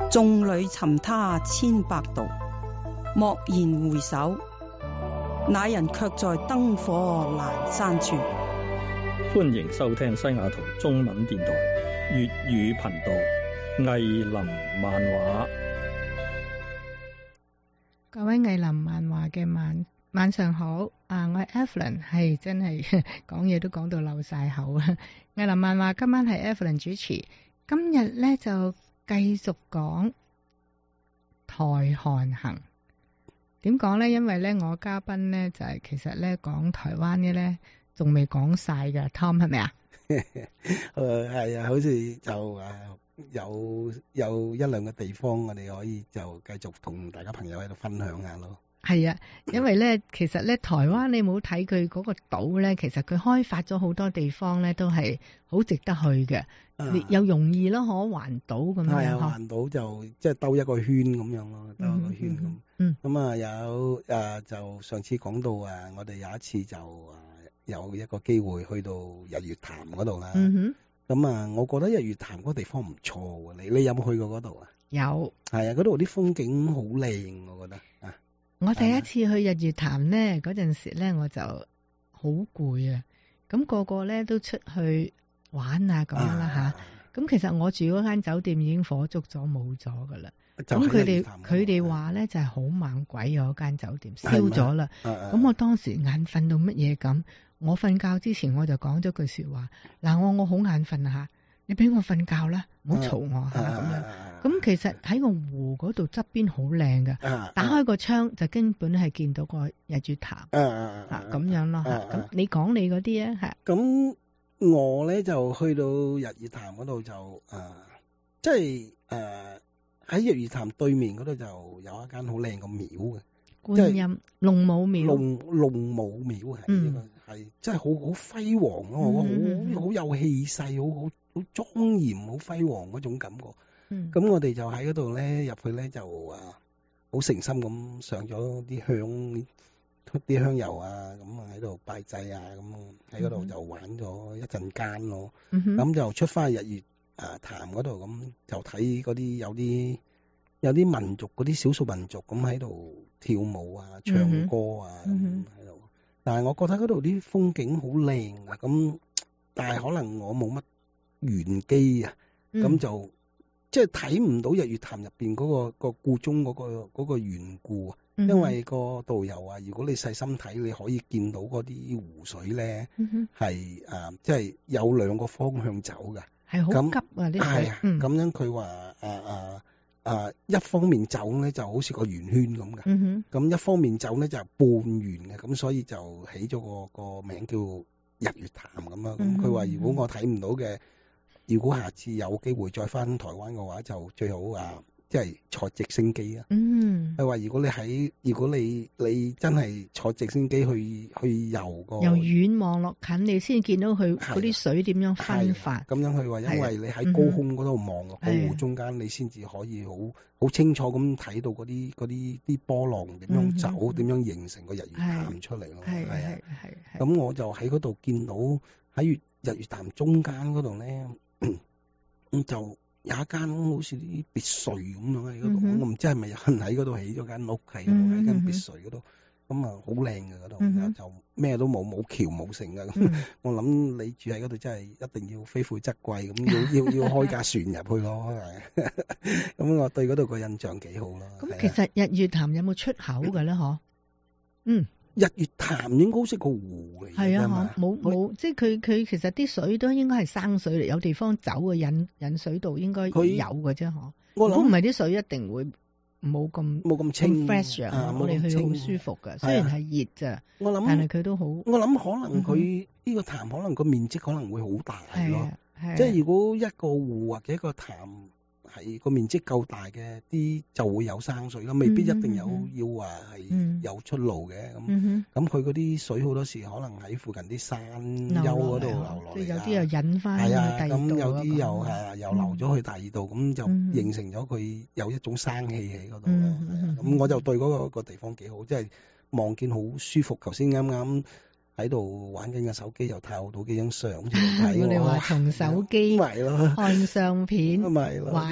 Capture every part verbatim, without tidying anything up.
眾裏尋他千百度，驀然回首，那人卻在燈火闌珊處。 歡迎收聽西雅圖中文電台粵語頻道藝林漫畫。 各位藝林漫畫嘅晚晚上好，啊，我係 Evelyn， 係真係講嘢都講到漏晒口啊！藝林漫畫今晚係 Evelyn 主持，今日咧就繼續講台韓行。點講咧？因為咧我嘉賓咧就係、是、其實咧講台灣嘅咧仲未講晒㗎 ，Tom 係咪啊？ 誒係啊，好似就誒有有一兩個地方我哋可以就繼續同大家朋友喺度分享下咯。係啊，因為咧其實咧台灣你冇睇佢嗰個島咧，其實佢開發咗好多地方咧，都係好值得去嘅，啊、又容易咯，可環島咁樣。係啊， 環島就即係兜一個圈咁樣咯，兜一個圈咁。嗯。咁啊有誒、啊、就上次講到啊，我哋有一次就啊有一個機會去到日月潭嗰度啦。嗯哼。咁啊，我覺得日月潭嗰個地方唔錯喎，你你有冇去過嗰度啊？有。係啊，嗰度啲風景好靚，我覺得啊。 我第一次去日月潭咧，嗰陣時咧我就好攰啊，咁、那個個咧都出去玩啊咁樣啦吓。咁、啊、其實我住嗰間酒店已經火燭咗冇咗噶啦。咁佢哋佢哋話咧就係、是、好猛鬼啊！嗰間酒店燒咗啦。咁我當時眼瞓到乜嘢咁，我瞓覺之前我就講咗句說話，嗱，我我好眼瞓啊吓，你俾我瞓覺啦，唔好嘈我吓咁樣。咁其實喺個湖嗰度側邊好靚㗎，打開個窗就根本係見到個日月潭啊咁樣咯嚇。咁你講你嗰啲啊嚇。 咁我咧就去到日月潭嗰度就誒，即係誒喺日月潭對面嗰度就有一間好靚個廟嘅， 觀音龍母廟。 龍龍母廟係呢個係真係好好輝煌咯，我覺得好好有氣勢，好好好莊嚴，好輝煌嗰種感覺。咁、嗯、我哋就喺嗰度咧，入去咧就啊，好誠心咁上咗啲香，啲香油啊，咁啊喺度拜祭啊，咁喺嗰度就玩咗一陣間咯。咁、嗯、哼就出翻日月啊潭嗰度，咁就睇嗰啲有啲有啲民族嗰啲少數民族咁喺度跳舞啊、唱歌啊咁喺度。但係我覺得嗰度啲風景好靚啊，咁但係可能我冇乜玄機啊，咁、嗯、就。即係睇唔到日月潭入邊嗰個個故中嗰個嗰個緣故啊，因為個導遊啊，如果你細心睇，你可以見到嗰啲湖水咧係誒，即係有兩個方向走㗎，係好急啊啲水。係咁樣佢話誒誒誒，一方面走咧就好似個圓圈咁嘅，咁、嗯、哼一方面走咧就係半圓嘅，咁所以就起咗個個名叫日月潭咁啊。咁佢話如果我睇唔到嘅。如果下次有機會再翻台灣嘅話，就最好啊，即係坐直升機啊。嗯。佢話如果你喺，如果你你真係坐直升機去去遊個， 由遠望落近，你先見到佢嗰啲水點樣分法。 咁樣佢話，因為你喺高空嗰度望個湖中間，你先至可以好好清楚咁睇到嗰啲嗰啲啲波浪點樣走，點、嗯、樣形成個日月潭出嚟咯。係係係係。咁我就喺嗰度見到喺月日月潭中間嗰度咧。咁就有一間好似啲別墅咁樣喺嗰度，我唔知係咪有人喺嗰度起咗間屋喺度，喺間別墅嗰度，咁啊好靚嘅嗰度，就咩都冇，冇橋冇城嘅，咁、嗯、我諗你住喺嗰度真係一定要非富則貴，咁要要要開架船入去咯，咁我對嗰度個印象幾好咯。 咁其實日月潭有冇出口嘅咧？嗬，嗯。 日月潭應該好似個湖嚟， 係啊，冇冇，即係佢佢其實啲水都應該係生水嚟，有地方走嘅引引水道應該有嘅啫，嗬。我諗唔係啲水一定會冇咁冇咁清 fresh 啊，我哋去好舒服㗎，雖然係熱咋，我諗，但係佢都好。 我諗可能佢呢個潭可能個面積可能會好大咯，即係如果一個湖或者一個潭。係個面積夠大嘅啲就會有生水咯，未必一定有、嗯、要話係有出路嘅咁。咁佢嗰啲水好多時可能喺附近啲山丘嗰度流落嚟，即係有啲又引翻去第二度。咁有啲又係又流咗去第二度，咁、嗯、就形成咗佢有一種生氣喺嗰度咯。咁、嗯嗯、我就對嗰、嗰個嗰個地方幾好，即係望見好舒服。頭先啱啱喺度玩緊個手機，又睇到幾張相出嚟睇。 我哋話從手機看相片， 懷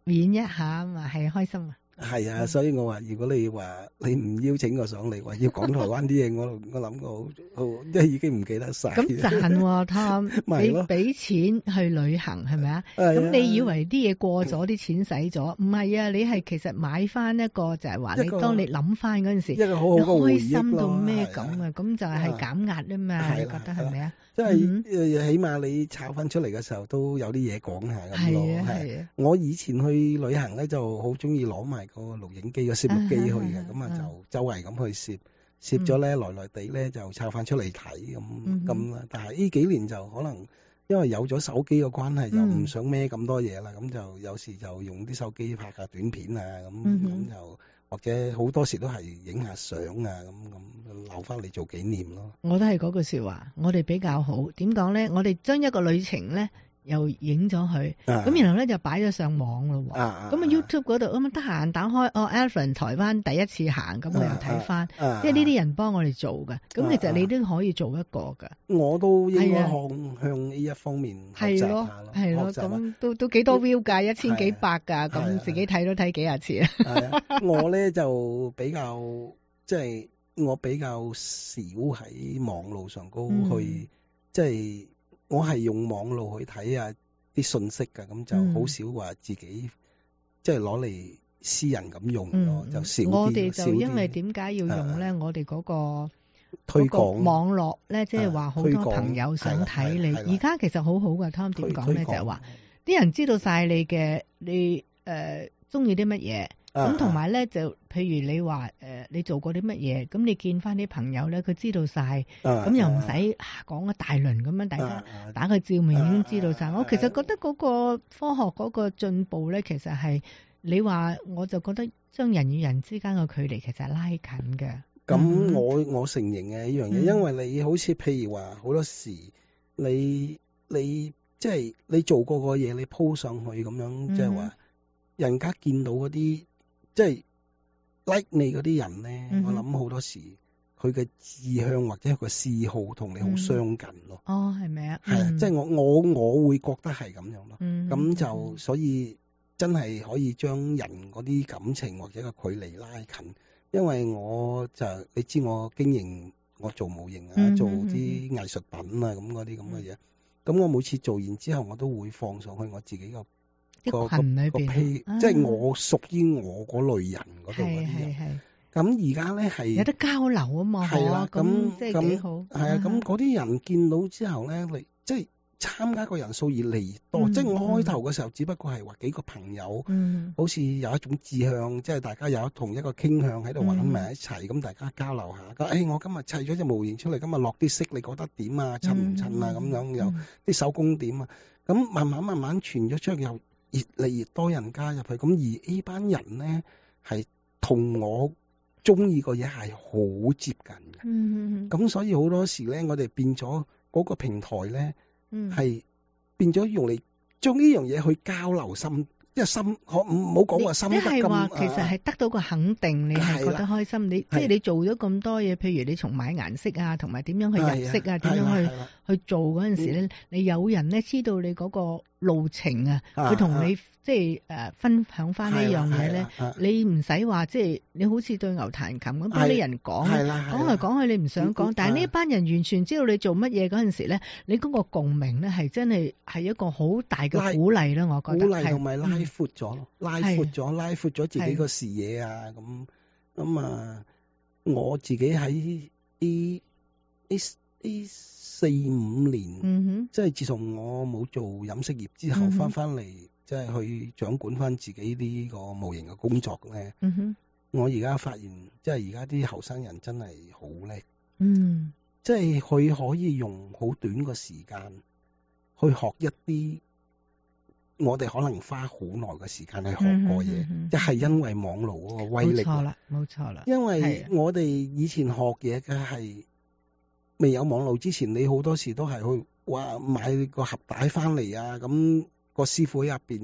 演一下啊嘛，係開心啊。 係啊，所以我話如果你話你唔邀請我上嚟，話要講台灣啲嘢，我我諗過好，好即係已經唔記得晒。 咁賺喎，Tom，你俾錢去旅行係咪啊？咁你以為啲嘢過咗，啲錢使咗？唔係啊，你係其實買翻一個就係話你當你諗翻嗰陣時， 一個好好嘅回憶咯， 開心到咩咁啊？咁就係減壓啊嘛，你覺得係咪啊？ 即係誒，起碼你炒翻出嚟嘅時候都有啲嘢講下咁咯。 係啊係啊。 我以前去旅行咧就好中意攞埋個錄影機個攝錄機去嘅，咁啊就周圍咁去攝，攝咗咧來來地咧就抄翻出嚟睇咁咁啦。但係呢幾年就可能因為有咗手機嘅關係，就唔想孭咁多嘢啦，咁就有時就用啲手機拍下短片啊，咁咁就或者好多時都係影下相啊，咁咁留翻嚟做紀念咯。 我都係嗰句說話，我哋比較好。點講咧？我哋將一個旅程咧。又影咗佢，咁、啊、然後咧就擺咗上網咯。咁啊 YouTube 嗰度咁得閒打開哦 Alvin 台灣第一次行，咁我又睇翻，即係呢啲人幫我哋做嘅。咁、啊、其實你都可以做一個㗎。 我都應該向向呢一方面學習下咯。 係咯，咁都都幾多 view 㗎，一千幾百㗎，咁自己睇都睇幾廿次啊。 係啊，我咧就比較即係、就是、我比較少喺網路上高去即係。嗯就是我係用網路去睇啊啲信息㗎，咁就好少話自己即係攞嚟私人咁用咯，嗯、就少啲。 我哋就因為點解要用咧？我哋嗰個推廣網絡咧，即係話好多朋友想睇你。而家其實好好㗎，Tom 點講咧？就係話啲人知道晒你嘅，你誒中意啲乜嘢。咁同埋咧，就譬如你話誒、呃，你做過啲乜嘢，咁你見翻啲朋友咧，佢知道晒，咁、啊、又唔使講一大輪咁樣，大家打個照面已經知道晒。啊、我其實覺得嗰個科學嗰個進步咧，其實係你話，我就覺得將人與人之間嘅距離其實係拉近嘅。 咁我我承認嘅一樣嘢，嗯、因為你好似譬如話好多時你你即係、就是、你做過個嘢，你 po 上去咁樣，即係話人家見到嗰啲。即係 like 你嗰啲人咧，嗯、我諗好多時佢嘅志向或者佢嘅嗜好同你好相近咯。 嗯、哦，係咪啊？ 係啊，即係我我我會覺得係咁樣咯。咁、嗯、就、嗯、所以真係可以將人嗰啲感情或者個距離拉近，因為我就你知我經營我做模型啊，嗯、做啲藝術品啊咁嗰啲咁嘅嘢。咁、嗯、我每次做完之後，我都會放上去我自己個。個群裏邊，即係我屬於我嗰類人嗰度嗰啲人。咁而家咧係有得交流啊嘛，係啦，咁即係幾好。 係啊，咁嗰啲人見到之後咧，你即係參加個人數越嚟越多。即係我開頭嘅時候，只不過係話幾個朋友，好似有一種志向，即係大家有同一個傾向喺度玩埋一齊，咁大家交流下。誒，我今日砌咗隻模型出嚟，今日落啲色，你覺得點啊？襯唔襯啊？咁樣有啲手工點啊？咁慢慢慢慢傳咗出去又。越嚟越多人加入去，咁而呢班人咧係同我中意個嘢係好接近嘅。嗯，咁所以好多時咧，我哋變咗嗰個平台咧，係、嗯、變咗用嚟將呢樣嘢去交流心，即係心，可唔好講話心得咁。即係話其實係得到個肯定，你係覺得開心。你即係你做咗咁多嘢，譬如你從買顏色啊，同埋點樣去入色啊，點樣去去做嗰陣時咧，嗯、你有人咧知道你嗰個路程啊，佢同你即係誒分享翻呢樣嘢咧，你唔使話即係你好似對牛彈琴咁，幫啲人講，講嚟講去你唔想講，但係呢班人完全知道你做乜嘢嗰陣時咧，你嗰個共鳴咧係真係係一個好大嘅鼓勵啦，我覺得。鼓勵同埋拉闊咗咯，拉闊咗，拉闊咗自己個視野啊，咁咁啊，我自己喺呢呢呢四五年，嗯哼，即係自從我冇做飲食業之後，翻翻嚟即係去掌管翻自己呢個模型嘅工作咧，嗯哼，我而家發現，即係而家啲後生人真係好叻，嗯，即係佢可以用好短嘅時間去學一啲我哋可能花好耐嘅時間去學過嘢，即係因為網絡嗰個威力，冇錯啦，冇錯啦，因為我哋以前學嘢嘅係。未有網絡之前，你好多時都係去話買個盒帶翻嚟啊，咁個師傅喺入邊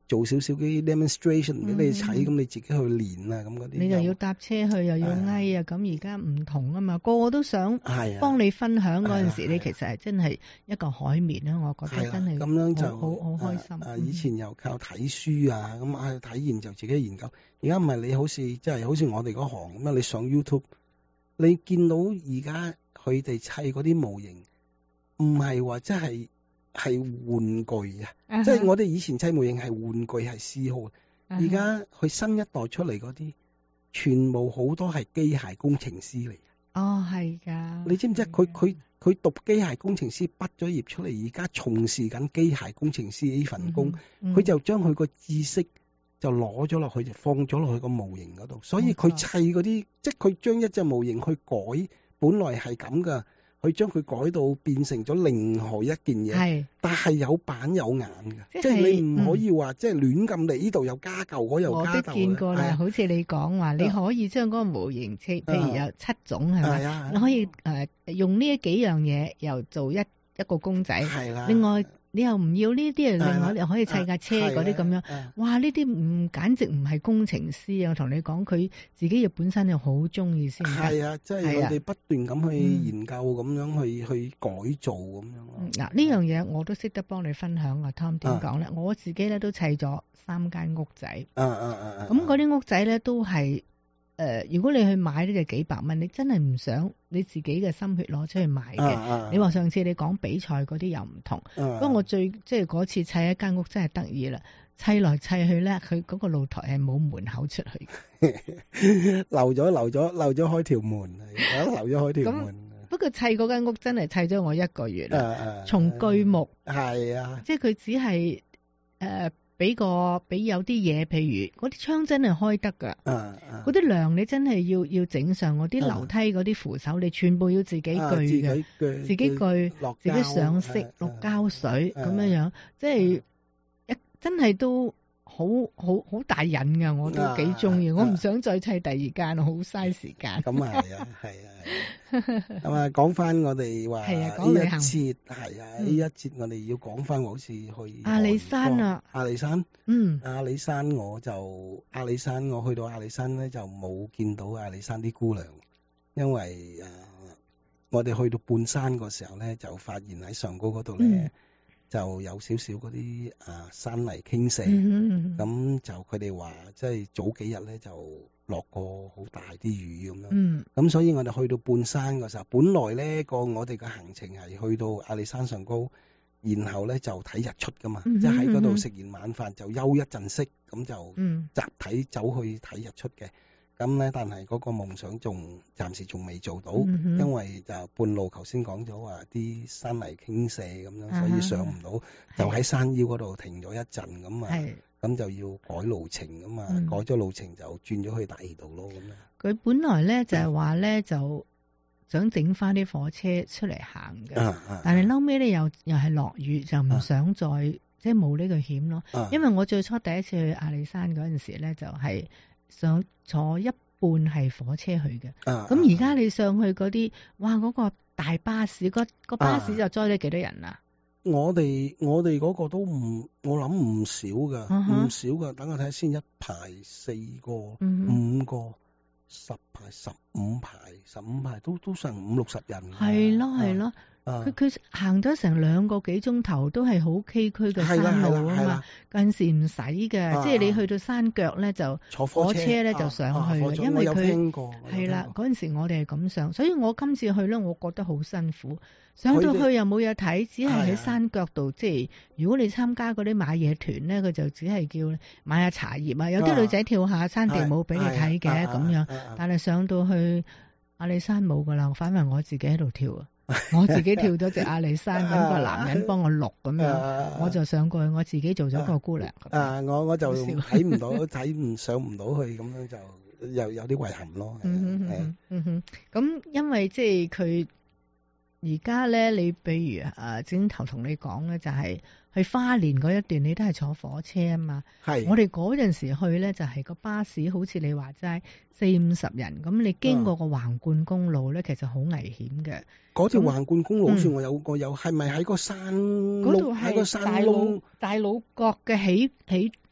做少少啲 demonstration 俾你睇，咁、嗯、你自己去練啊，咁嗰啲。你就要搭車去，又要嗌啊，咁而家唔同啊嘛，個個都想幫你分享嗰陣時，你其實係真係一個海綿啦，我覺得真係咁樣就好好開心。 啊，以前又靠睇書啊，咁啊睇完就自己研究。而家唔係你好似即係好似我哋嗰行咁樣，你上 YouTube， 你見到而家佢哋砌嗰啲模型，唔係話真係。係玩具啊！Uh huh. 即係我哋以前砌模型係玩具係嗜好，而家佢新一代出嚟嗰啲，全部好多係機械工程師嚟。 哦，係㗎。你知唔知佢佢佢讀機械工程師畢咗業出嚟，而家從事緊機械工程師呢份工，佢、uh huh. 就將佢個知識就攞咗落去，就放咗落去個模型嗰度。所以佢砌嗰啲，uh huh. 即係佢將一隻模型去改，本來係咁㗎。佢將佢改到變成咗另外一件嘢，係，但係有板有眼嘅，即係你唔可以話即係亂咁嚟，呢度又加嚿，嗰又加嚿。我都見過啦，好似你講話，你可以將嗰個模型，譬如有七種係咪？你可以誒用呢幾樣嘢，又做一一個公仔。係啦。另外你又唔要呢啲，另外你可以砌架車嗰啲咁樣。哇！呢啲唔簡直唔係工程師啊！我同你講，佢自己又本身又好中意先。係啊，即係我哋不斷咁去研究，咁樣去去改造咁樣。嗱，呢樣嘢我都識得幫你分享啊，Tom 點講咧？我自己咧都砌咗三間屋仔。啊啊啊！咁嗰啲屋仔咧都係誒，如果你去買呢就幾百蚊，你真係唔想你自己嘅心血攞出去買嘅。啊啊、你話上次你講比賽嗰啲又唔同。不過、啊、我最即係嗰次砌一間屋真係得意啦，砌來砌去咧，佢嗰個露台係冇門口出去，漏咗漏咗漏咗開條門，漏咗開條門。不過砌嗰間屋真係砌咗我一個月啦，從、啊、巨木係啊，即係佢只係誒。呃俾個俾有啲嘢，譬如嗰啲窗真係開得噶，嗰啲梁你真係要要整上，嗰啲樓梯嗰啲扶手你全部要自己鋸嘅，自己鋸，自己上色落膠水咁樣樣，即係一真係都好好好大癮噶，我都幾中意，我唔想再砌第二間，好嘥時間。咁啊係啊係啊。咁啊，講翻我哋話呢一節係啊，呢一節我哋要講翻，好似去阿里山啊，阿里山，嗯，阿里山我就阿里山，我去到阿里山咧就冇見到阿里山啲姑娘，因為啊，我哋去到半山個時候咧，就發現喺上高嗰度咧。嗯就有少少嗰啲啊山泥傾瀉，咁、嗯嗯、就佢哋話即係早幾日咧就落過好大啲雨咁樣，咁、嗯、所以我哋去到半山嘅時候，本來咧個我哋嘅行程係去到阿里山上高，然後咧就睇日出噶嘛，即係喺嗰度食完晚飯就休一陣息，咁就集體走去睇日出嘅。咁咧，但係嗰個夢想仲暫時仲未做到，嗯、哼因為就半路頭先講咗話啲山泥傾瀉咁樣，啊、所以上唔到，的就喺山腰嗰度停咗一陣咁啊，咁的就要改路程咁啊，嗯、改咗路程就轉咗去大義道咯咁樣。佢本來咧就係話咧就想整翻啲火車出嚟行嘅，啊啊、但係嬲尾咧又又係落雨，就唔想再、啊、即係冇呢個險咯。啊、因為我最初第一次去阿里山嗰陣時咧，就係、是。想坐一半係火車去嘅，咁而家你上去嗰啲，哇嗰、嗰個大巴士，嗰個巴士就載咗幾多人啊？我哋我哋嗰個都唔，我諗唔少噶，唔、uh huh. 少噶。等我睇下先，一排四個、uh huh. 五個、十排、十五排、十五排都都成五六十人。係咯係咯。佢佢行咗成兩個幾鐘頭，都係好崎嶇嘅山路啊嘛。近時唔使嘅，即係你去到山腳咧就坐火車咧就上去嘅，因為佢係啦嗰陣時我哋係咁上，所以我今次去咧，我覺得好辛苦。上到去又冇嘢睇，只係喺山腳度，即係如果你參加嗰啲買嘢團咧，佢就只係叫買下茶葉啊，有啲女仔跳下山地舞俾你睇嘅咁樣。但係上到去阿里山冇噶啦，反為我自己喺度跳啊。我自己跳咗隻阿里山，咁個男人幫我錄咁樣，我就上過去，我自己做咗個姑娘。啊，我我就睇唔到，睇唔上唔到去，咁樣就又有啲遺憾咯。嗯哼，嗯哼，咁因為即係佢而家咧，你比如啊，正頭同你講咧，就係去花蓮嗰一段，你都係坐火車啊嘛。係，我哋嗰陣時去咧，就係個巴士，好似你話齋四五十人，咁你經過個橫貫公路咧，其實好危險嘅。嗰條橫貫公路好似我有個有，係咪喺個山嗰度？喺個山窿大老角嘅起起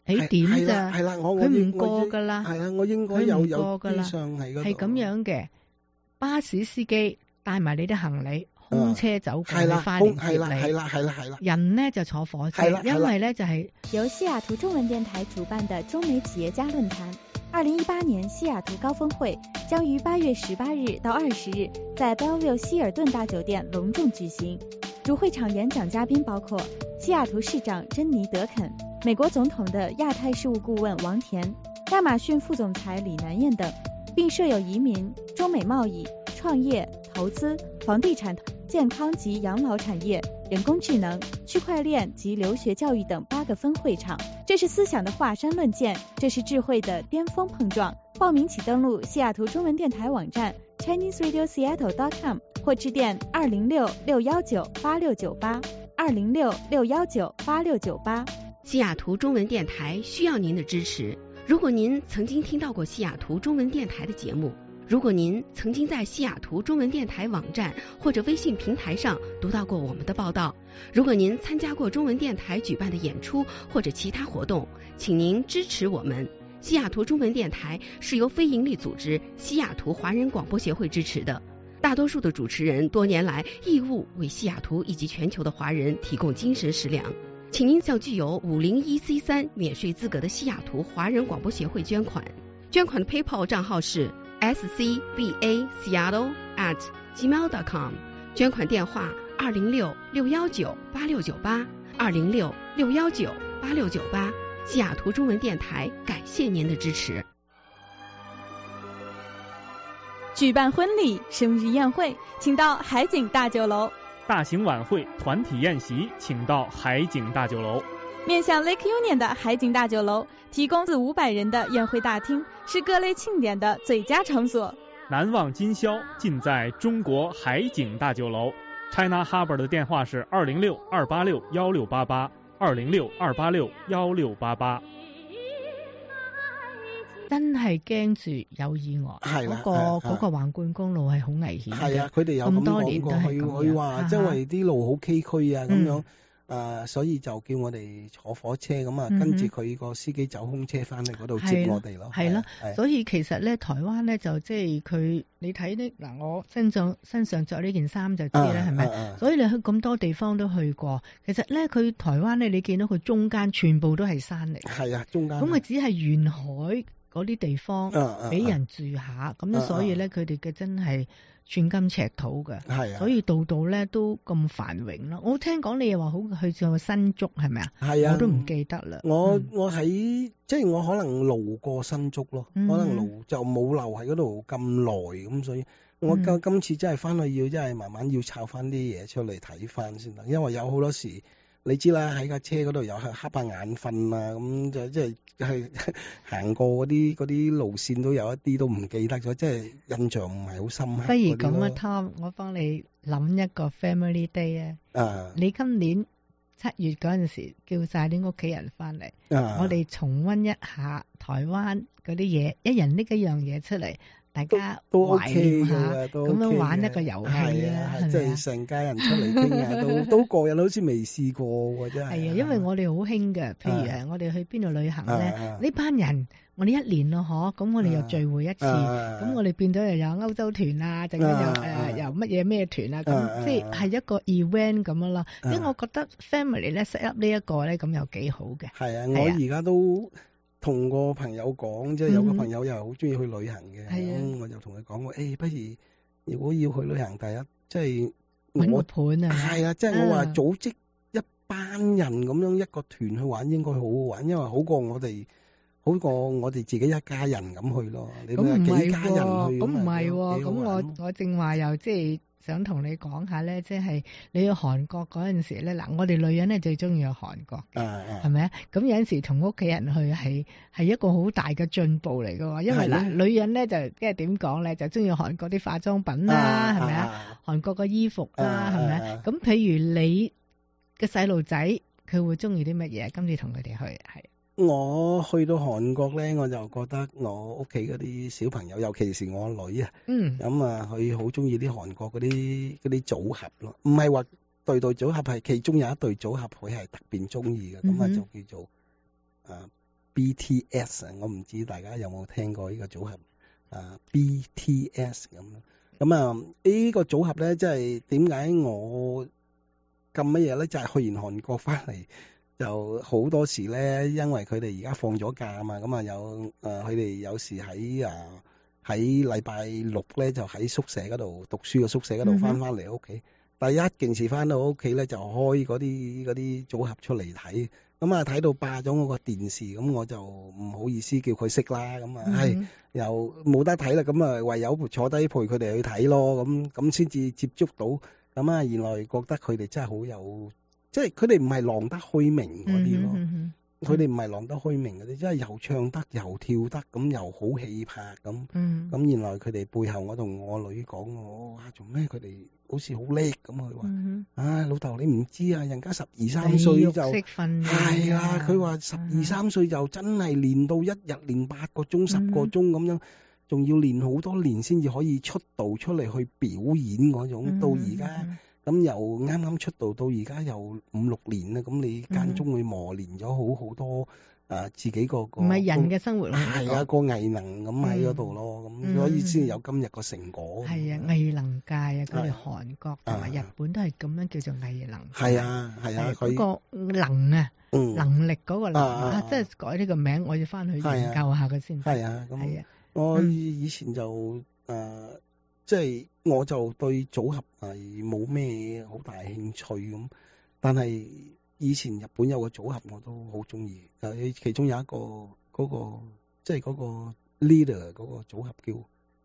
起點咋， 係啦，我佢唔過噶啦， 係啊，我應該有有啲上係嗰度， 係咁樣嘅。巴士司機帶埋你啲行李，空車走過去翻嚟接你， 係啦，係啦，係啦，係啦。 人呢就坐火車，因為呢就係由西雅圖中文電台主辦的中美企業家論壇，二零一八年西雅圖高峰會將於八月十八日到二十日在 Bellevue 希爾頓大酒店隆重舉行。主會場演講嘉賓包括西雅圖市長珍妮·德肯、美國總統的亞太事務顧問王田、亞馬遜副總裁李南燕等，並設有移民、中美貿易、創業、投資、房地產、健康及養老產業、人工智能、區塊鏈及留學教育等八個分會場。這是思想的華山論劍，這是智慧的巔峰碰撞。報名請登錄西雅圖中文電台網站 chinese radio seattle dot com 或致電二零六六幺九八六九八二零六六幺九八六九八。 西雅圖中文電台需要您的支持。如果您曾經聽到過西雅圖中文電台的節目，如果您曾經在西雅圖中文電台網站或者微信平台上讀到過我們的報道，如果您參加過中文電台舉辦的演出或者其他活動，請您支持我們。西雅圖中文電台是由非營利組織西雅圖華人廣播協會支持的，大多數的主持人多年來義務為西雅圖以及全球的華人提供精神食糧。請您向具有五零一 C 三免稅資格的西雅圖華人廣播協會捐款，捐款的 PayPal 賬號是 s c b a seattle at gmail dot com， 捐款電話二零六六幺九八六九八二零六六幺九八六九八。西雅圖中文電台感謝您的支持。 舉辦婚禮、生日宴會，請到海景大酒樓。 大型晚會、團體宴席，請到海景大酒樓。 面向 Lake Union 的海景大酒樓，提供四五百人的宴會大廳，是各類慶典的最佳場所。 難忘今宵，盡在中國海景大酒樓。China Harbour 的電話是二零六二八六幺六八八。二零六二八六幺六八八。 真係驚住有意外， 係啦， 嗰個嗰個橫貫公路係好危險嘅。係啊， 佢哋有咁多年都係咁樣。 佢話周圍啲路好崎嶇啊，咁樣。誒，所以就叫我哋坐火車咁啊，跟住佢個司機走空車翻嚟嗰度接我哋咯。 係咯，所以其實咧，台灣咧就即係佢，你睇呢嗱，我身上身上着呢件衫就知啦，係咪？所以你去咁多地方都去過，其實咧佢台灣咧，你見到佢中間全部都係山嚟。 係啊，中間。 咁佢只係沿海嗰啲地方俾人住下，咁所以咧佢哋嘅真係寸金尺土嘅，係啊，所以度度咧都咁繁榮咯。我聽講你又話好去咗新竹係咪啊？係啊，我都唔記得啦。 我我喺即係我可能路過新竹咯，可能路就冇留喺嗰度咁耐，咁所以我今今次真係翻去要真係慢慢要抄翻啲嘢出嚟睇翻先得，因為有好多時你知啦，喺架車嗰度有瞌下眼瞓啊，咁就即係係行過嗰啲嗰啲路線都有一啲都唔記得咗，即係印象唔係好深刻。 不如咁啊 Tom，我幫你諗一個 Family Day 啊！啊你今年七月嗰陣時叫晒啲屋企人翻嚟，啊、我哋重溫一下台灣嗰啲嘢，一人拎一樣嘢出嚟。大家懷念下，咁樣玩一個遊戲啊， 即係成家人出嚟傾下都都過癮，好似未試過喎，真係。係啊， 因為我哋好興嘅，譬如誒，我哋去邊度旅行咧，呢班人我哋一年咯，嗬，咁我哋又聚會一次，咁我哋變咗又有歐洲團啊，陣間又誒又乜嘢咩團啊，咁即係係一個 event 咁樣咯。即係我覺得 family 咧 set up 呢一個咧，咁又幾好嘅。 係啊，我而家都同個朋友講，即係有個朋友又係好中意去旅行嘅，咁、嗯、我就同佢講過，誒、欸，不如如果要去旅行，第一即係揾個伴啊， 係啊，即係我話組織一班人咁樣一個團去玩，應該好好玩，因為好過我哋好過我哋自己一家人咁去咯。你咪幾家人去咁唔係喎，咁我我正話又即係。想同你講下咧，即係你去韓國嗰陣時咧，嗱，我哋女人咧最中意去韓國嘅，係咪啊？咁有陣時同屋企人去係係一個好大嘅進步嚟嘅喎，因為嗱，女人咧就即係點講咧，就中意韓國啲化妝品啦，係咪啊？韓國嘅衣服啦，係咪啊？咁譬如你嘅細路仔，佢會中意啲乜嘢？今次同佢哋去係。 我去到韓國咧，我就覺得我屋企嗰啲小朋友，尤其是我女啊，嗯，咁啊，佢好中意啲韓國嗰啲嗰啲組合咯，唔係話對對組合，係其中有一對組合佢係特別中意嘅，咁啊、嗯、就叫做啊 B T S 啊，我唔知大家有冇聽過呢個組合啊 B T S 咁。咁啊呢個組合咧，即係點解我咁乜嘢咧？就係、是、去完韓國翻嚟，就好多時咧，因為佢哋而家放咗假啊嘛，咁啊有誒佢哋有時喺啊喺禮拜六咧就喺宿舍嗰度讀書嘅宿舍嗰度翻翻嚟屋企。第一件事翻到屋企咧就開嗰啲嗰啲組合出嚟睇，咁啊睇到霸咗我個電視，咁我就唔好意思叫佢熄啦，咁啊係又冇得睇啦，咁啊唯有坐低陪佢哋去睇咯，咁咁先至接觸到，咁啊原來覺得佢哋真係好有，即係佢哋唔係浪得虛名嗰啲咯。嗯嗯佢哋唔係浪得虛名嘅，你真係又唱得又跳得，咁又好氣魄咁。咁、嗯、原來佢哋背後，我同我女講，我哇做咩佢哋好似好叻咁？佢話：嗯、啊老豆你唔知啊，人家十二三歲就係啊，佢話十二三歲就真係練到一日練八個鐘、十個鐘咁樣，仲要練好多年先至可以出道出嚟去表演嗰種。嗯、到而家。咁由啱啱出道到而家又五六年啦，咁你間中會磨練咗好好多啊自己個個唔係人嘅生活咯，係啊個藝能咁喺嗰度咯，咁所以先有今日個成果。係啊，藝能界啊，佢哋韓國同埋日本都係咁樣叫做藝能。係啊係啊，佢個能啊能力嗰個能啊，即係改呢個名，我要翻去研究下佢先。係啊，咁我以前就誒。即係我就對組合係冇咩好大興趣咁，但係以前日本有個組合我都好中意，誒其中有一個嗰個即係嗰個 leader 嗰個組合叫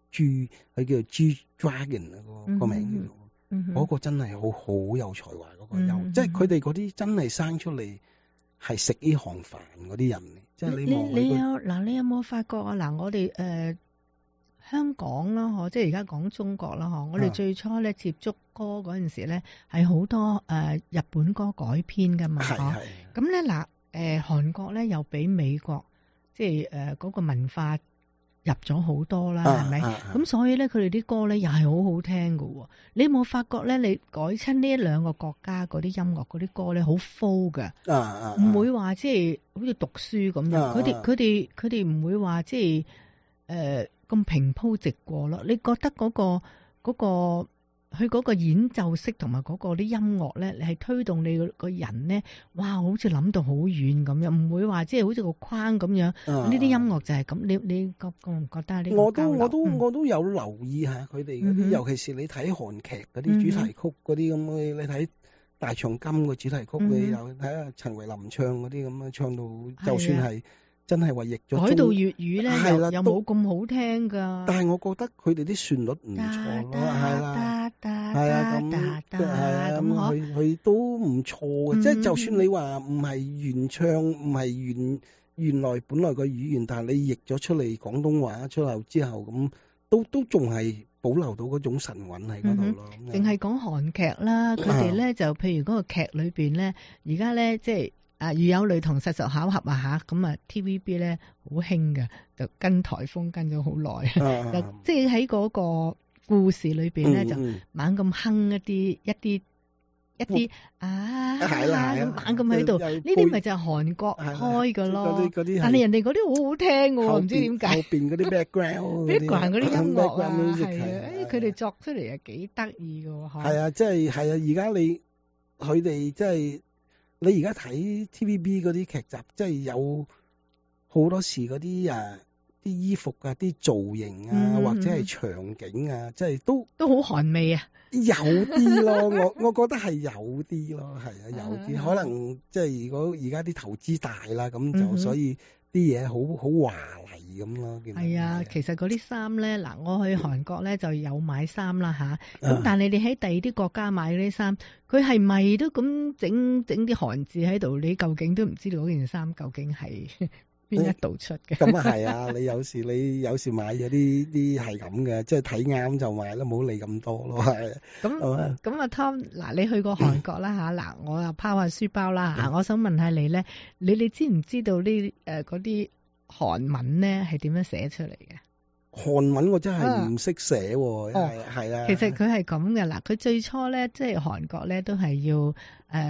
G， 佢叫做 G Dragon 啊個個名叫做，嗰、mm hmm. 個真係好好有才華嗰個，mm hmm. 即係佢哋嗰啲真係生出嚟係食呢行飯嗰啲人，即係你望你有嗱，你有冇發覺啊？嗱，我哋誒。呃香港啦，嗬，即係而家講中國啦，嗬。我哋最初咧接觸歌嗰陣時咧，係好多誒、呃、日本歌改編噶嘛，嗬。咁咧嗱，誒、呃、韓國咧又比美國即係誒嗰個文化入咗好多啦，係咪？咁所以咧，佢哋啲歌咧又係好好聽噶喎。你有冇發覺咧？你改親呢兩個國家嗰啲音樂嗰啲歌咧，好 full 噶，唔、啊啊、會話即係好似讀書咁樣。佢哋佢哋佢哋唔會話即係誒。呃咁平鋪直過咯，你覺得嗰、嗰個嗰、嗰個佢嗰個演奏式同埋嗰個啲音樂咧，你係推動你個人咧，哇，好似諗到好遠咁樣，唔會話即係好似個框咁樣。呢啲、啊、音樂就係咁，你你覺覺唔覺得呢？我都我都、嗯、我都有留意下佢哋嗰啲，嗯、哼尤其是你睇韓劇嗰啲主題曲嗰啲咁，你你睇大長今個主題曲，嗯、哼你又睇下陳慧琳唱嗰啲咁樣，唱到就算係。真係話譯咗改到粵語咧，又又冇咁好聽噶。但係我覺得佢哋啲旋律唔錯咯，係啦，係啊，咁係啊，咁佢佢都唔錯嘅。即係就算你話唔係原唱，唔係原原來本來個語言，但係你譯咗出嚟廣東話出嚟之後，咁都都仲係保留到嗰種神韻喺嗰度咯。淨係講韓劇啦，佢哋咧就譬如嗰個劇裏邊咧，而家咧即係。啊，如有雷同，實實巧合啊吓，咁啊 T V B 咧好興嘅，就跟台風跟咗好耐，就即係喺嗰個故事裏邊咧，就猛咁哼一啲一啲一啲啊，咁猛咁喺度，呢啲咪就係韓國開嘅咯。但係人哋嗰啲好好聽嘅，唔知點解後邊嗰啲 background，background 嗰啲音樂啊，係啊，誒，佢哋作出嚟係幾得意嘅，係啊，即係係啊，而家你佢哋即係。你而家睇 T V B 嗰啲劇集，即係有好多時嗰啲啊，啲衣服啊，啲造型啊，嗯、或者係場景啊，即係都都好韓味啊！有啲咯，我我覺得係有啲咯，係啊，有啲、啊、可能即係如果而家啲投資大啦，咁就、嗯、所以啲嘢好好華麗咁咯。係啊，其實嗰啲衫咧，嗱，我去韓國咧就有買衫啦吓，咁、啊、但係你哋喺第二啲國家買嗰啲衫，佢係咪都咁整整啲韓字喺度？你究竟都唔知道嗰件衫究竟係邊一度出嘅？咁啊係啊，你有時你有時買咗啲啲係咁嘅，即係睇啱就買啦，唔好理咁多咯。係咁咁啊 Tom， 嗱，你去過韓國啦吓，嗱、嗯，我又拋下書包啦吓，嗯、我想問下你咧，你你知唔知道呢誒嗰啲韓文咧係點樣寫出嚟嘅？韓文我真係唔識寫，係係啊。其實佢係咁嘅，嗱，佢最初咧即係韓國咧都係要誒。呃即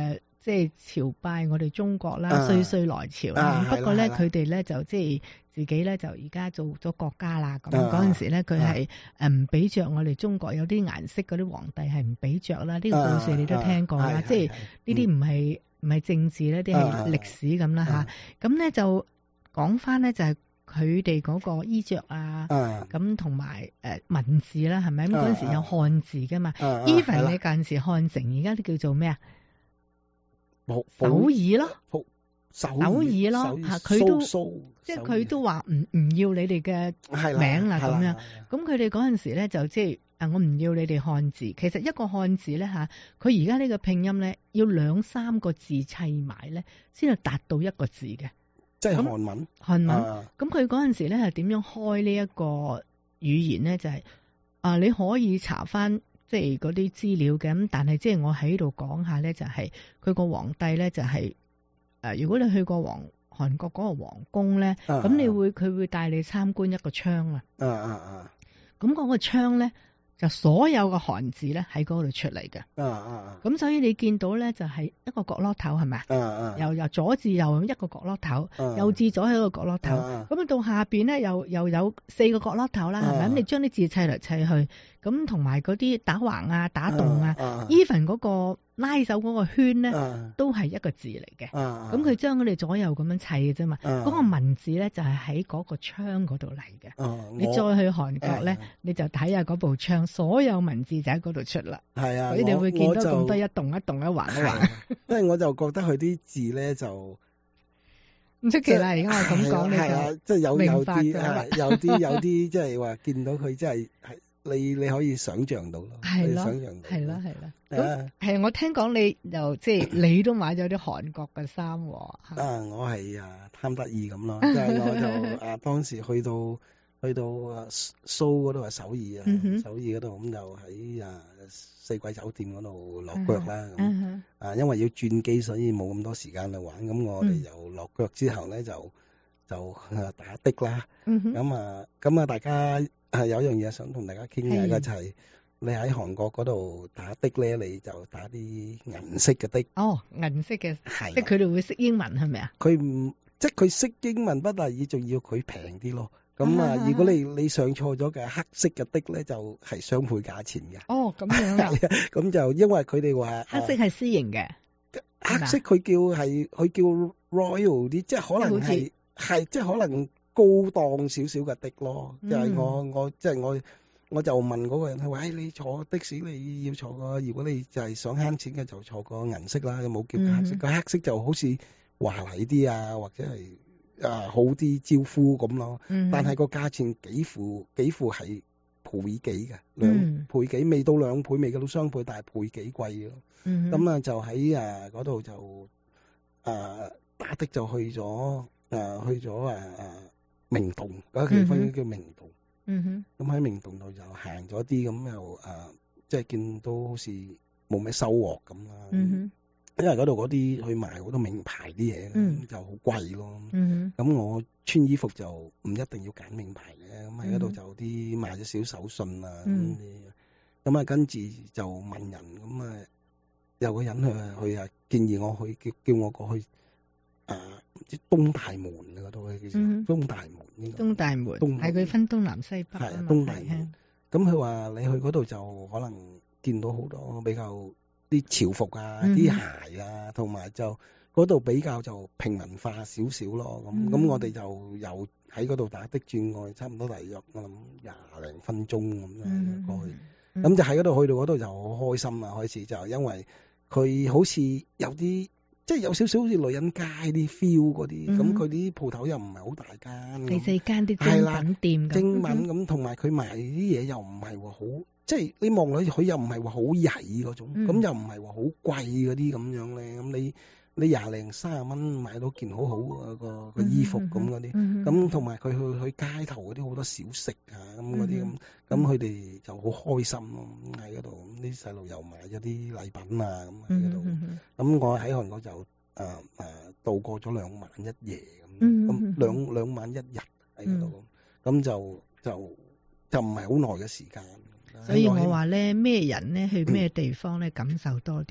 即係朝拜我哋中國啦， 啊歲歲來朝啦。 啊不過咧， 係啦佢哋咧就即係自己咧就而家做咗國家啦。咁啊嗰陣時咧，佢係誒唔俾着我哋中國有啲顏色嗰啲皇帝係唔俾着啦。呢、個故事你都聽過啦。 啊啊即係係係呢啲唔係唔係政治咧，啲係歷史咁啦啊吓。咁咧就講翻咧就係佢哋嗰個衣着啊。 啊咁同埋誒文字啦，係咪咁嗰陣時有漢字噶嘛啊啊係 ？even 啦你嗰陣時漢城，而家都叫做咩啊？ 冇首爾咯， 好首首爾咯首嚇佢都蘇蘇即係首爾佢都話唔唔要你哋嘅係啦名啊係啦咁樣。 係啦咁佢哋嗰陣時咧就即係啊，我唔要你哋漢字。其實一個漢字咧嚇，佢而家呢個拼音咧要兩三個字砌埋咧，先係達到一個字嘅即係咁韓文。 漢文。 啊咁佢嗰陣時咧係點樣開呢一個語言咧？就係、啊，你可以查翻即係嗰啲資料嘅。咁但係即係我喺度講下咧，就係佢個皇帝咧就係、誒，如果你去過皇韓國嗰個皇宮咧，咁、 啊你會佢會帶你參觀一個窗啊。 啊啊啊咁嗰個窗咧就所有嘅漢字咧喺嗰度出嚟嘅。 啊啊咁所以你見到咧就係一個角落頭係咪啊？ 啊啊由由左至右一個角落頭， 啊右至左係一個角落頭， 啊咁啊到下邊咧又又有四個角落頭啦，係咪？ 啊咁你將啲字砌嚟砌去，咁同埋嗰啲打橫啊、打洞啊啊 ，even 嗰個拉手嗰個圈咧， 啊都係一個字嚟嘅。 啊咁佢將佢哋左右咁樣砌嘅啫嘛。 啊嗰個文字咧就係喺嗰個窗嗰度嚟嘅。 啊你再我去韓國咧啊， 你就睇下嗰部窗，所有文字就喺嗰度出啦。 係啊， 你哋會見到我就咁多一棟一棟一橫一橫。 因為我就覺得佢啲字咧就唔出奇啦，而家我咁講係啊，即係有明有啲白咗啦係有啲有啲即係話見到佢真係係你你可以想像到咯， 係咯可以想像到係咯係咯。 係咁啊係我聽講你又即係你都買咗啲韓國嘅衫喎。嚇啊！我係啊貪得意咁咯，即係我就啊當時去到去到啊蘇嗰度啊首爾啊， 嗯哼首爾嗰度咁就喺啊四季酒店嗰度落腳啦咁。 嗯哼啊，因為要轉機，所以冇咁多時間去玩。咁我哋又落腳之後咧，就就啊打的啦。 嗯哼咁啊，咁啊，大家係有樣嘢想同大家傾下嘅， 係就係你喺韓國嗰度打的咧，你就打啲銀色嘅的。 哦，銀色嘅， 係即係佢哋會識英文係咪啊？ 佢唔即係佢識英文不但止，仲要佢平啲咯。咁啊啊，如果你你上錯咗嘅黑色嘅的咧，就係雙倍價錢嘅。 哦，咁樣啊， 咁就因為佢哋話黑色係私營嘅。 黑色佢叫係佢叫 royal 啲，即係可能即係好係係即係可能高檔少少嘅的咯。 嗯就係我我即係我我就問嗰個人，佢話：誒你坐的士你要坐個，如果你就係想慳錢嘅就坐個銀色啦，冇叫黑色。 嗯個黑色就好似華麗啲啊，或者係啊好啲招呼咁咯。 嗯但係個價錢幾乎幾乎係倍幾嘅，兩嗯倍幾未到兩倍，未到雙倍，但係倍幾貴咯。 嗯咁啊就喺啊嗰度就啊打的就去咗啊去咗啊啊明洞嗰個地方叫明洞。 嗯哼咁喺明洞度就行咗啲咁又啊即係見到好似冇咩收穫咁啦。 嗯因為嗰度嗰啲去賣好多名牌啲嘢， 嗯就好貴咯。 嗯咁我穿衣服就唔一定要揀名牌嘅，咁喺嗰度嗯就啲賣咗少手信啊咁嗯啲，咁啊跟住就問人，咁啊有個人去去啊建議我去叫叫我過去啊唔知東大門嗰度嘅叫嗯做東大門應該東大門東門係佢分東南西北係啊嘛。 東大係門。咁佢話你去嗰度就可能見到好多比較啲潮服啊、 嗯啲鞋啊，同埋就嗰度比較就平民化少少咯。咁咁、 嗯我哋就由喺嗰度打的轉過去，差唔多大約我諗廿零分鐘咁樣嗯過去。 嗯咁就喺嗰度去到嗰度就好開心啊！開始就因為佢好似有啲即係有少少好似女人街啲 feel 嗰啲，咁嗯佢啲鋪頭又唔係好大間， 第四間啲係啦精品店咁精品咁，同埋佢賣啲嘢又唔係話好，即係你望落去佢又唔係話好曳嗰種，咁、 嗯又唔係話好貴嗰啲咁樣咧。咁你你廿零三十蚊買到件好好嘅個個衣服咁嗰啲， 嗯咁同埋佢去去街頭嗰啲好多小食啊咁嗰啲咁，咁嗯佢哋就好開心咯喺嗰度。咁啲細路又買咗啲禮品啊咁喺嗰度。 嗯咁我喺韓國就誒誒度過咗兩晚一夜咁， 嗯咁兩兩晚一日喺嗰度，咁就就就唔係好耐嘅時間。 所以我話咧，咩人咧去咩地方咧感受多啲，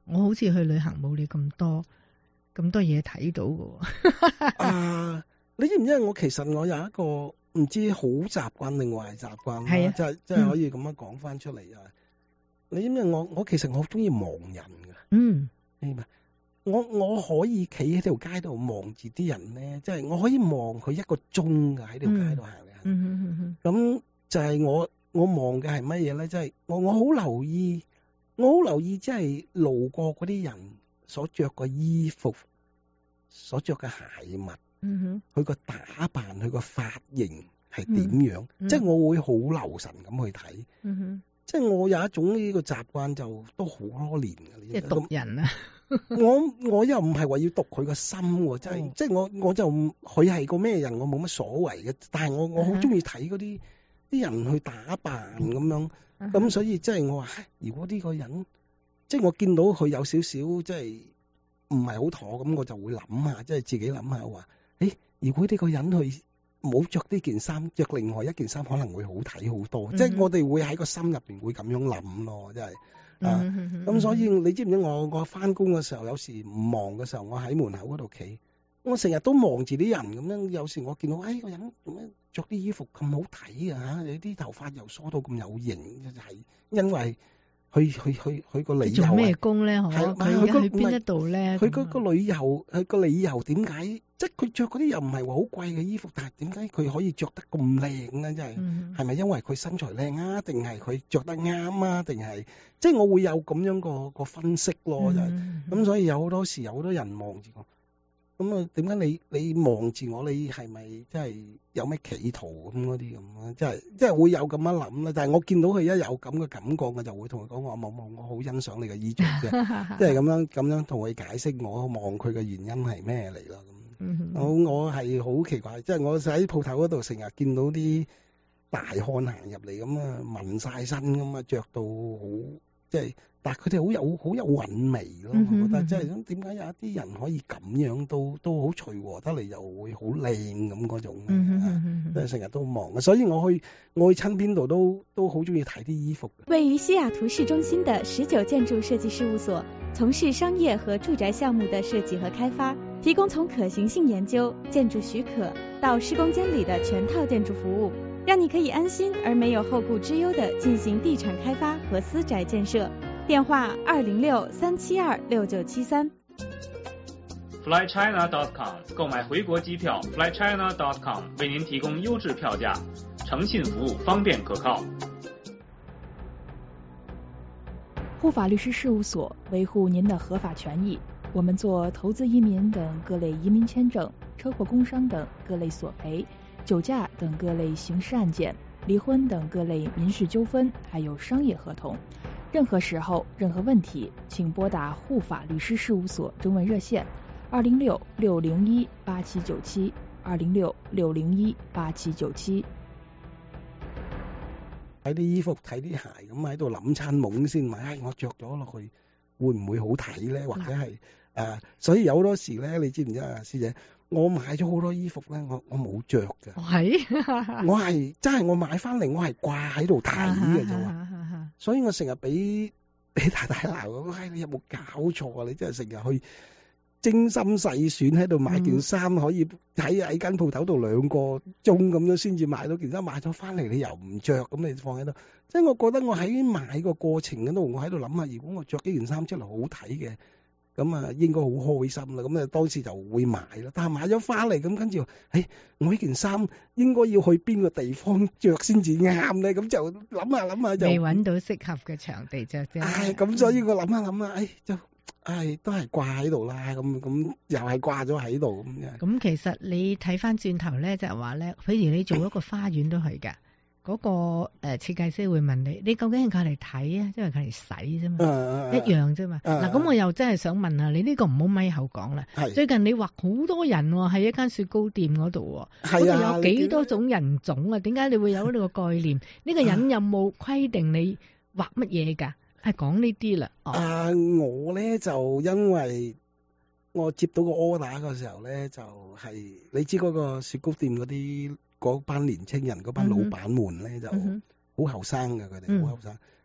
我好似去旅行冇你咁多咁多嘢睇到嘅。啊， 你知唔知我其實我有一個唔知好習慣定壞習慣，係啊，即係即係可以咁樣講翻出嚟啊！嗯、你知唔知我我其實我好中意望人嘅，嗯，明白？我我可以企喺條街度望住啲人咧，即係我可以望佢一個鐘㗎喺條街度行嚟行。嗯嗯嗯嗯。咁就係我我望嘅係乜嘢咧？即係我我好留意，我好留意即係路過嗰啲人所着嘅衣服，所着嘅鞋襪，嗯哼，佢個打扮，佢個髮型係點樣？嗯、即係我會好留神咁去睇。嗯哼。即係我有一種呢個習慣，就都好多年嘅。 即係讀人啊！ 我我又唔係話要讀佢個心喎，即係即係我我就佢係個咩人，我冇乜所謂嘅。但係我我好中意睇嗰啲啲人去打扮咁樣，咁、uh-huh. 所以即係我話，如果呢個人即係我見到佢有少少即係唔係好妥，咁我就會諗下，即係自己諗下話，誒，如果呢個人去冇着呢件衫，着另外一件衫可能會好睇好多。Uh-huh. 即係我哋會喺個心入邊會咁樣諗咯，即係。啊，咁、嗯、所以你知唔知我我翻工嘅時候，有時唔忙嘅時候，我喺門口嗰度企，我成日都望住啲人咁樣。有時我見到，哎，個人點樣着啲衣服咁好睇啊？嚇，你啲頭髮又梳到咁有型，就係因為佢佢佢佢個理由做咩工咧？係佢去邊一度咧？ 佢嗰個旅遊，佢個理由點解？即係佢着嗰啲又唔係話好貴嘅衣服，但係點解佢可以着得咁靚咧？真係係咪因為佢身材靚啊？定係佢着得啱啊？定係即係我會有咁樣個個分析咯，就係咁。所以有好多時有好多人望住我，咁啊點解你你望住我？你係咪即係有咩企圖咁嗰啲咁啊？即係即係會有咁樣諗啦。但係我見到佢一有咁嘅感覺，我就會同佢講：我冇冇，我好欣賞你嘅衣着嘅，即係咁樣咁樣同佢解釋我望佢嘅原因係咩嚟咯。嗯、我我係好奇怪，即係我喺鋪頭嗰度成日見到啲大漢行入嚟咁啊，紋晒身咁啊，着到好即係，但係佢哋好有好有韻味咯。嗯、我覺得即係點解有一啲人可以咁樣都都好隨和得嚟，又會好靚咁嗰種，即係成日都忙。所以我去我去親邊度都都好中意睇啲衣服。 位於西雅圖市中心的十九建築設計事務所，從事商業和住宅項目的設計和開發，提供從可行性研究、建築許可到施工監理的全套建築服務，讓你可以安心而沒有後顧之憂地進行地產開發和私宅建設。電話二零六三七二六九七三。 fly china dot com 購買回國機票 fly china dot com 為您提供優質票價，誠信服務，方便可靠。 護法律師事務所，維護您的合法權益。我們做投資移民等各類移民簽證、車禍工傷等各類索賠、酒駕等各類刑事案件、離婚等各類民事糾紛，還有商業合同。任何時候、任何問題，請撥打護法律師事務所中文熱線二零六六零一八七九七二零六六零一八七九七。 睇啲衣服、睇啲鞋咁喺度諗餐懵先買，唉，我着咗落去會唔會好睇咧？或者係誒、呃，所以有好多時咧，你知唔知啊，師姐？我買咗好多衣服咧，我我冇着㗎。係，我係真係我買翻嚟，我係掛喺度睇嘅啫。所以我成日俾俾太太鬧我，唉，你有冇搞錯啊？你真係成日去精心細選喺度買件衫，嗯、可以喺喺間鋪頭度兩個鐘咁樣先至買到件衫，買咗翻嚟你又唔着，咁你放喺度。即係我覺得我喺買個過程嗰度，我喺度諗下，如果我着呢件衫出嚟好睇嘅。咁啊，應該好開心啦！咁啊，當時就會買啦。但係買咗翻嚟，咁跟住，誒，我呢件衫應該要去邊個地方着先至啱咧？咁就諗下諗下就未揾到適合嘅場地着啫。 唉，咁所以我諗下諗下，誒，就，唉，都係掛喺度啦。咁咁又係掛咗喺度咁樣。 咁其實你睇翻轉頭咧，就係話咧，譬如你做一個花園都係㗎。嗰、那個誒、呃、設計師會問你，你究竟係靠嚟睇啊，即係靠嚟洗啫嘛，啊、一樣啫嘛。嗱、啊，咁、啊、我又真係想問下你，呢、這個唔好咪口講啦。最近你畫好多人喎、哦，喺一間雪糕店嗰度喎，嗰度、啊、有幾多種人種啊？點解你會有呢個概念？呢個人有冇規定你畫乜嘢㗎？係講呢啲啦。 啊，我咧就因為我接到個 order 嘅時候咧，就係、是、你知嗰個雪糕店嗰啲。嗰班年青人，嗰班老闆們咧、嗯、就好後生嘅，佢哋好後生。咁、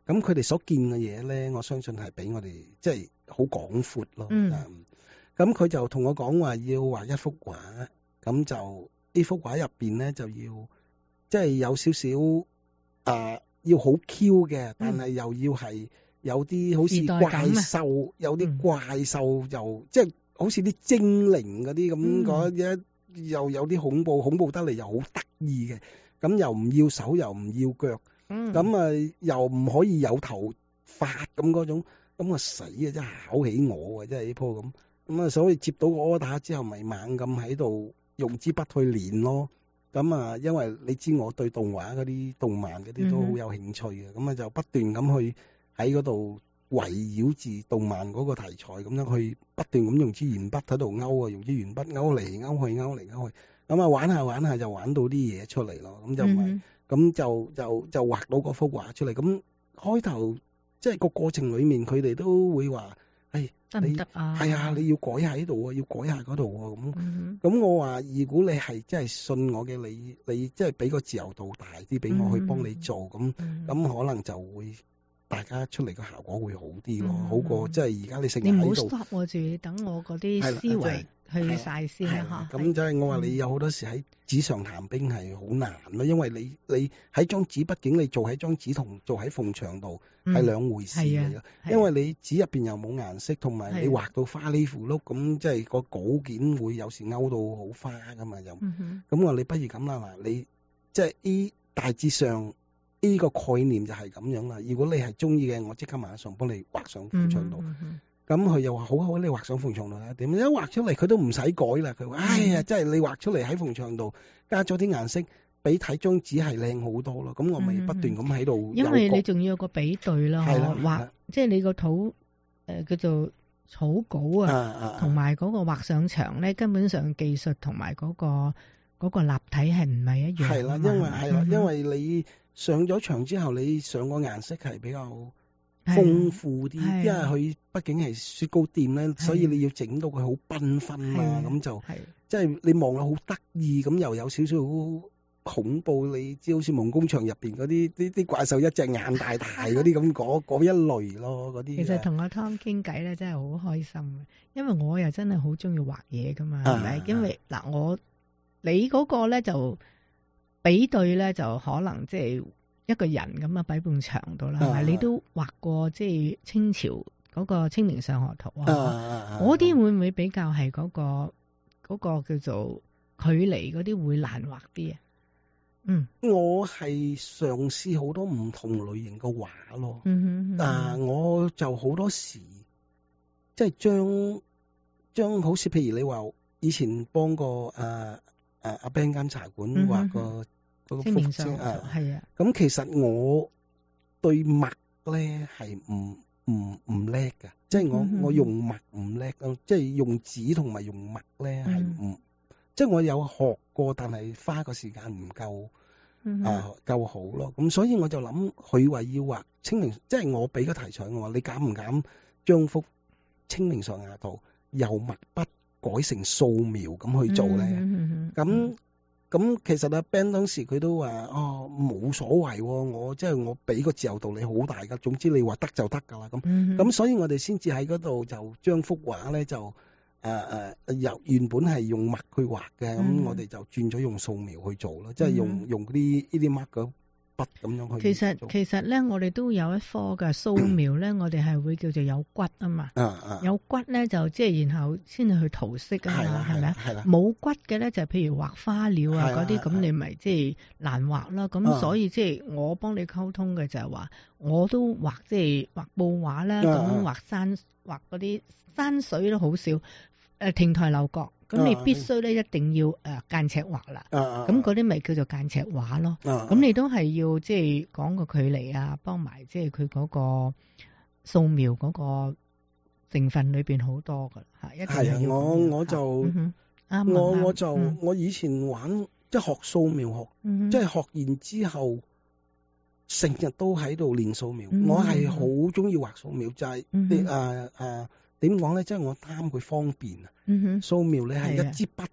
咁佢哋所見嘅嘢咧，我相信係比我哋即係好廣闊咯。 嗯。 咁佢就同我講話要畫一幅畫，咁就呢幅畫入邊咧就要即係有少少啊，要好 Q 嘅，但係又要係有啲好似怪獸，有啲怪獸就即係好似啲精靈嗰啲咁嗰一，又有啲恐怖，恐怖得嚟又好得意嘅，咁又唔要手又唔要腳，咁啊又唔可以有頭髮咁嗰種，咁啊死啊真係考起我啊真係呢鋪咁。咁啊，所以接到個 order 之後，咪猛咁喺度用支筆去練咯。咁啊，因為你知我對動畫嗰啲、動漫嗰啲都好有興趣嘅，咁啊、嗯、就不斷咁去喺嗰度圍繞住動漫嗰個題材咁樣去不斷咁用支鉛筆喺度勾啊，用支鉛筆勾嚟勾去、勾嚟勾去。咁啊玩下玩下就玩到啲嘢出嚟咯。咁就唔係，咁就就就畫到嗰幅畫出嚟。咁開頭即係個過程裡面，佢哋都會話。係得唔得啊？係啊，你要改下呢度啊，要改下嗰度啊，咁咁、嗯、哼我話如果你係真係信我嘅，你你即係俾個自由度大啲俾我去幫你做，咁咁、嗯、哼可能就會大家出嚟個效果會好啲咯，嗯、哼好過即係而家你成日喺度。你唔好 stop 我住，等我嗰啲思維去晒先啦嚇。咁即係我話你有好多時喺紙上談兵係好難咯，因為你你喺張紙，畢竟你做喺張紙同做喺縫牆度係兩回事嚟嘅，嗯、因為你紙入邊又冇顏色，同埋你畫到花里胡碌咁，即係個稿件會有時勾到好花噶嘛，又咁、嗯、哼我話你不如咁啦，嗱你即係呢大致上呢個概念就係咁樣啦。如果你係中意嘅，我即刻馬上幫你畫上縫牆度。嗯嗯咁佢又話好好，你畫上縫牆度啦。點一畫出嚟佢都唔使改啦。佢話：哎呀，真係你畫出嚟喺縫牆度加咗啲顏色，比睇張紙係靚好多咯。咁我咪不斷咁喺度。因為你仲要有個比對啦，係啦，畫即係你個土誒叫做草稿啊，同埋嗰個畫上牆咧，根本上技術同埋嗰個嗰個立體係唔係一樣？係啦，因為係啦，因為你上咗牆之後，你上個顏色係比較豐富啲，因為佢畢竟係雪糕店咧，所以你要整到佢好繽紛啊，咁就即係你望落好得意，咁又有少少恐怖，你知好似夢工場入邊嗰啲啲啲怪獸一隻眼大大嗰啲咁嗰嗰一類咯，嗰啲。其實同阿 Tom 傾偈咧，真係好開心嘅，因為我又真係好中意畫嘢噶嘛，係咪？因為嗱，我你嗰個咧就比對咧，就可能即係。一個人咁啊，擺埲牆度啦，係咪？你都畫過即係清朝嗰個清明上河圖啊？嗰啲會唔會比較係嗰個嗰個叫做距離嗰啲會難畫啲啊？嗯，我係嘗試好多唔同類型嘅畫咯。嗯哼，但我就好多時即係將將好似譬如你話以前幫過誒誒阿 Ben 間茶館畫個。清明上河係啊，咁其實我對墨咧係唔唔唔叻㗎，即係我我用墨唔叻咯，即係用紙同埋用墨咧係唔，即係我有學過，但係花個時間唔夠啊夠好咯。咁所以我就諗佢話要畫清明，即係我俾個題材我話你敢唔敢將幅清明上河圖由墨筆改成素描咁去做咧？咁咁其實阿 Ben 當時佢都話哦冇所謂，我即係我俾個自由度你好大噶，總之你話得就得噶啦咁。咁、嗯、哼所以我哋先至喺嗰度就將幅畫咧就誒誒由原本係用墨去畫嘅，咁、嗯、我哋就轉咗用素描去做咯，即係用用啲呢啲墨嘅筆咁樣去。其實其實咧，我哋都有一科嘅素描咧，我哋係會叫做有骨啊嘛。啊啊有骨咧就即係然後先至去塗色啊嘛，係咪啊？係啦。冇骨嘅咧就譬如畫花鳥啊嗰啲，咁你咪即係難畫啦。咁所以即係我幫你溝通嘅就係話，我都畫即係畫布畫啦，咁畫山畫嗰啲山水都好少。誒亭台樓閣。咁你必須咧一定要誒間尺畫啦，咁嗰啲咪叫做間尺畫咯。咁、啊、你都係要即係講個距離啊，幫埋即係佢嗰個素描嗰個成分裏邊好多噶嚇，一定要。係啊，我我就啱、嗯、我我就、嗯、我以前玩即係學素描學，嗯、即係學完之後成日都喺度練素描。嗯、我係好中意畫素描，就係啲誒誒。點講咧？即係我貪佢方便啊！素描你係一支筆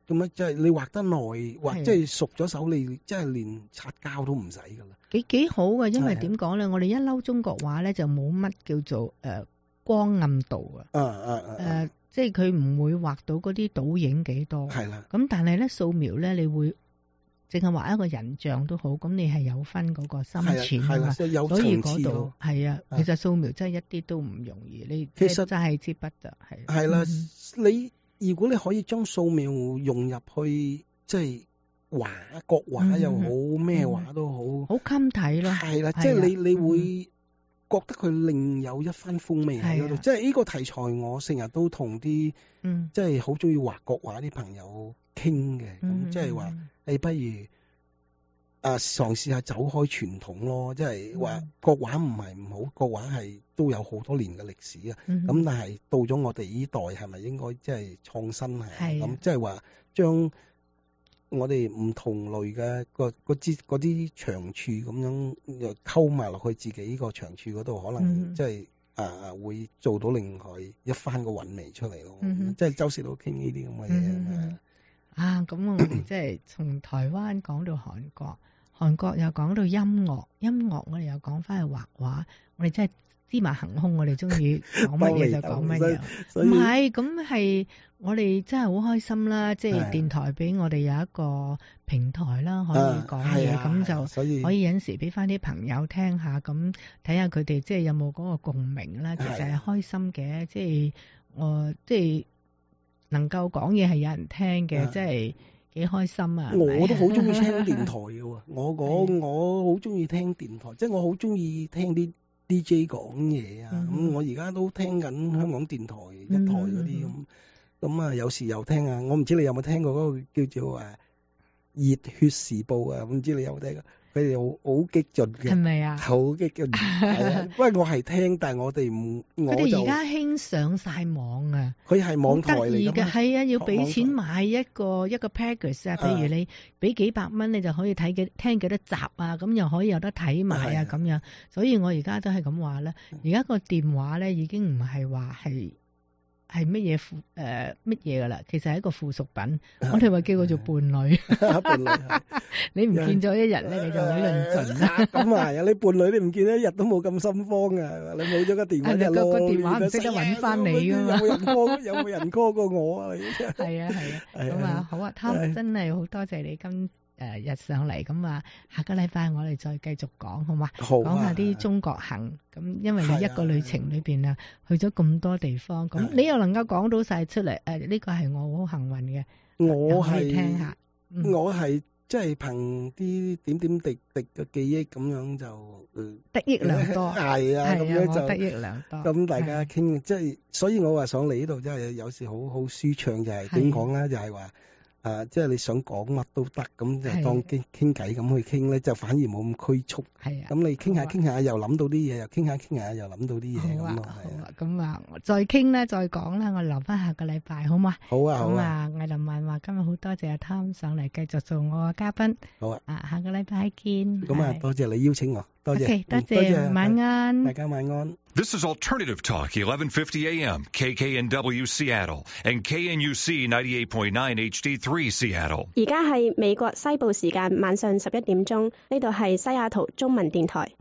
咁樣即係你畫得耐，畫即係熟咗手，你即係連擦膠都唔使噶啦。 幾幾好嘅，因為點講咧？我哋一嬲中國畫咧就冇乜叫做誒、呃、光暗度啊。啊啊啊！誒，即係佢唔會畫到嗰啲倒影幾多。係啦。咁但係咧素描咧，你會淨係畫一個人像都好，咁你係有分嗰個深淺啊嘛。所以嗰度係啊，其實素描真係一啲都唔容易。你其實真係支筆就係。係啦，你。如果你可以將素描融入去，即係畫國畫又好，咩、嗯、畫都好，好襟睇咯。係啦，即係你你會覺得佢另有一番風味喺嗰度。即係呢個題材，我成日都同啲即係好中意畫國畫啲朋友傾嘅。咁即係話，你不如啊嘗試下走開傳統咯。即係話國畫唔係唔好，國畫係都有好多年嘅歷史啊。咁、嗯、但係到咗我哋呢代，係咪應該即係創新下？咁即係話將我哋唔同類嘅個嗰啲嗰啲長處咁樣又溝埋落去自己呢個長處嗰度，可能即係、嗯、啊會做到另外一番個韻味出嚟咯。嗯、即係周時都傾呢啲咁嘅嘢啊！咁我哋即係從台灣講到韓國。韓國又講到音樂，音樂我哋又講翻去畫畫，我哋真係芝麻行空，我哋中意講乜嘢就講乜嘢。唔係，咁係我哋真係好開心啦！即係電台俾我哋有一個平台啦，可以講嘢，咁、啊、就可以有陣時俾翻啲朋友聽下，咁睇下佢哋即係有冇嗰個共鳴啦。其實係開心嘅，即係我即係能夠講嘢係有人聽嘅，即係。幾開心啊！我都好中意聽電台嘅喎，我講我好中意聽電台，即係我好中意聽啲 D J 講嘢啊。咁、嗯、我而家都聽緊香港電台一台嗰啲咁，咁啊有時又聽啊。我唔知你有冇聽過嗰個叫做誒熱血時報啊？唔知你有冇聽過？佢哋好好激進嘅，係咪啊？好激進，係啊！不過我係聽，但係我哋唔，佢哋而家興上晒網啊！佢係網台嚟嘅，係啊！要俾錢買一個一個 package 啊，譬如你俾幾百蚊，你就可以睇幾聽幾多集啊，咁又可以有得睇埋啊，咁樣。所以我而家都係咁話咧，而家個電話咧已經唔係話係。係乜嘢附誒乜嘢噶啦？其實係一個附屬品，我哋話叫佢做伴侶。伴侶，你唔見咗一日咧，你就好論盡啦。咁啊，有你伴侶你唔見一日都冇咁心慌啊！你冇咗個電話就咯，個電話唔識得搵翻你噶嘛？有冇人 call？有冇人 call 過我啊？係啊係啊，咁啊好啊，湯真係好多謝你今。誒，日上嚟咁啊，下個禮拜我哋再繼續講，好嘛？好啊。講下啲中國行，咁因為你一個旅程裏邊啊，去咗咁多地方，咁你又能夠講到晒出嚟，誒，呢個係我好幸運嘅。我係聽下，我係即係憑啲點點滴滴嘅記憶咁樣就得益良多。係啊，咁樣就得益良多。咁大家傾，即係所以我話上嚟呢度真係有時好好舒暢，就係點講咧？就係話。啊，即係你想講乜都得，咁就當傾傾偈咁去傾咧，就反而冇咁拘束。係啊，咁你傾下傾下又諗到啲嘢，又傾下傾下又諗到啲嘢咁咯。好啊，咁啊，再傾啦，再講啦，我留翻下個禮拜好嘛？好啊，好啊。咁啊，藝林漫畫今日好多謝阿湯上嚟繼續做我嘅嘉賓。好啊。啊，下個禮拜見。咁啊，多謝你邀請我，多謝。OK，多謝，晚安。大家晚安。 This is Alternative Talk, eleven fifty A M, K K N W Seattle, and K N U C ninety-eight point nine H D three Seattle. 而家係美國西部時間晚上十一點鐘，呢度係西雅圖中文電台。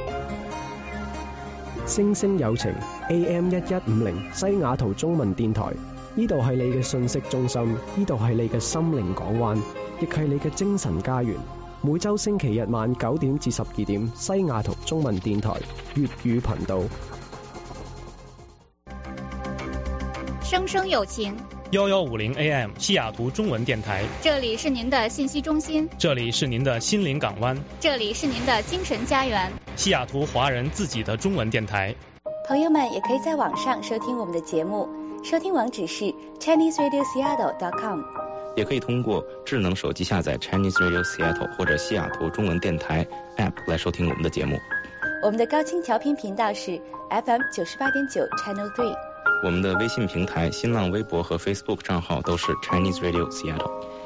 星星有情 A M 一一五零西雅圖中文電台，呢度係你嘅信息中心，呢度係你嘅心靈港灣，亦係你嘅精神家園。每周星期日晚九點至十二點，西雅圖中文電台粵語頻道。 聲聲有情幺幺五零 A M 西雅圖中文電台， 這裡是您的信息中心， 這裡是您的心靈港灣， 這裡是您的精神家園， 西雅圖華人自己的中文電台。 朋友們也可以在網上收聽我們的節目，收聽網址是 Chinese Radio Seattle dot com。 也可以通過智能手機下載 Chinese Radio Seattle 或者西雅圖中文電台 App 來收聽我們的節目。 我們的高清調頻頻道是 F M 九十八點九 Channel three。 我們的微信平台、新浪微博和 Facebook 賬號都是 Chinese Radio Seattle。